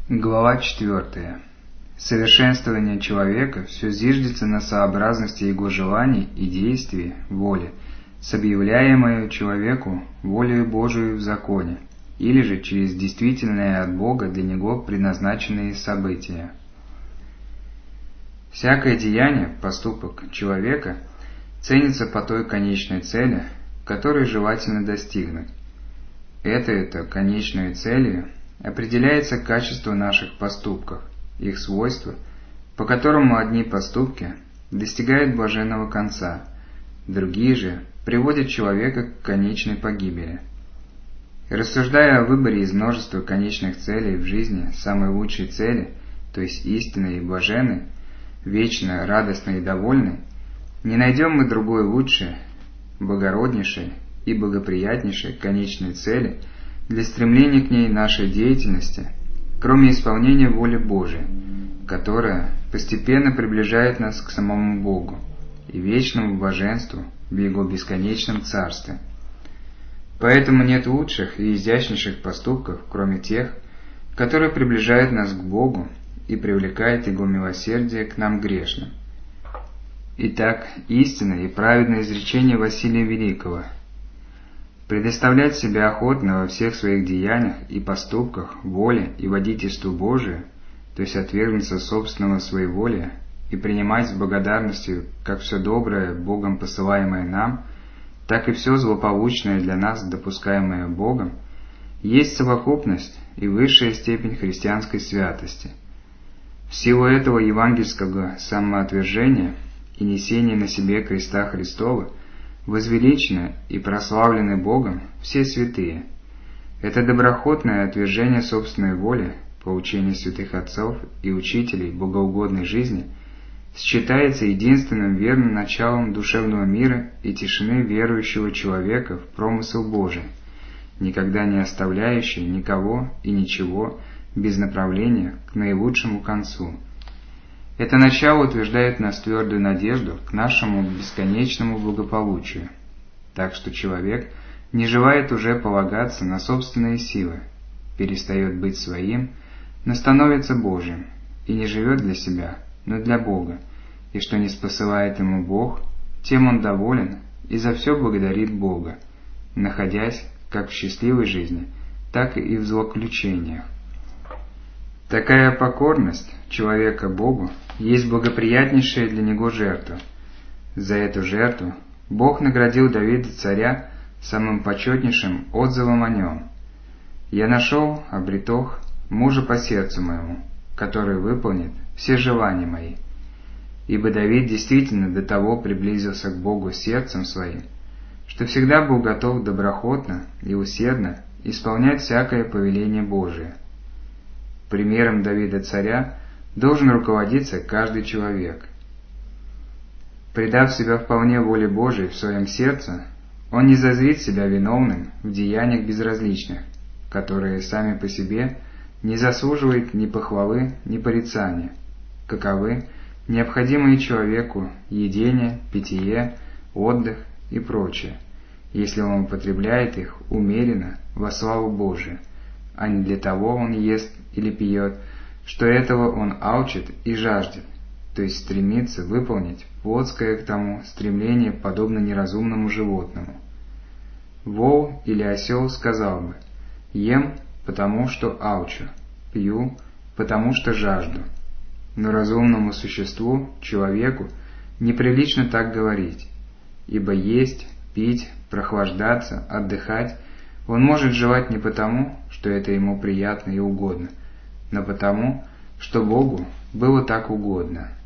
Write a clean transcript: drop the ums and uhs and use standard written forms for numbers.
Глава 4. Совершенствование человека все зиждется на сообразности его желаний и действий, воли, с объявляемою человеку волею Божию в законе, или же через действительные от Бога для него предназначенные события. Всякое деяние, поступок человека ценится по той конечной цели, которую желательно достигнуть. Этой-то конечной целью определяется качество наших поступков, их свойства, по которому одни поступки достигают блаженного конца, другие же приводят человека к конечной погибели. Рассуждая о выборе из множества конечных целей в жизни самой лучшей цели, то есть истинной и блаженной, вечной, радостной и довольной, не найдем мы другой лучшей, благороднейшей и благоприятнейшей конечной цели для стремления к ней нашей деятельности, кроме исполнения воли Божией, которая постепенно приближает нас к самому Богу и вечному блаженству в Его бесконечном Царстве. Поэтому нет лучших и изящнейших поступков, кроме тех, которые приближают нас к Богу и привлекают Его милосердие к нам грешным. Итак, истинное и праведное изречение Василия Великого: предоставлять себя охотно во всех своих деяниях и поступках воле и водительству Божию, то есть отвергнуться собственного своеволия и принимать с благодарностью как все доброе Богом посылаемое нам, так и все злополучное для нас допускаемое Богом, есть совокупность и высшая степень христианской святости. В силу этого евангельского самоотвержения и несения на себе креста Христова возвеличены и прославлены Богом все святые. Это доброхотное отвержение собственной воли по учению святых отцов и учителей богоугодной жизни считается единственным верным началом душевного мира и тишины верующего человека в промысел Божий, никогда не оставляющий никого и ничего без направления к наилучшему концу. Это начало утверждает нас твердую надежду к нашему бесконечному благополучию, так что человек не желает уже полагаться на собственные силы, перестает быть своим, но становится Божьим, и не живет для себя, но для Бога, и что не спосылает ему Бог, тем он доволен и за все благодарит Бога, находясь как в счастливой жизни, так и в злоключениях. Такая покорность человека Богу есть благоприятнейшая для него жертва. За эту жертву Бог наградил Давида царя самым почетнейшим отзывом о нем: «Я нашел, обретох, мужа по сердцу моему, который выполнит все желания мои». Ибо Давид действительно до того приблизился к Богу сердцем своим, что всегда был готов доброхотно и усердно исполнять всякое повеление Божие. Примером Давида царя должен руководиться каждый человек. Предав себя вполне воле Божией в своем сердце, он не зазрит себя виновным в деяниях безразличных, которые сами по себе не заслуживают ни похвалы, ни порицания, каковы необходимые человеку едение, питье, отдых и прочее, если он употребляет их умеренно во славу Божию, а не для того он ест или пьет, что этого он алчит и жаждет, то есть стремится выполнить плотское к тому стремление подобно неразумному животному. Вол или осел сказал бы: «Ем, потому что алчу, пью, потому что жажду». Но разумному существу, человеку, неприлично так говорить, ибо есть, пить, прохлаждаться, отдыхать он может желать не потому, что это ему приятно и угодно, но потому, что Богу было так угодно.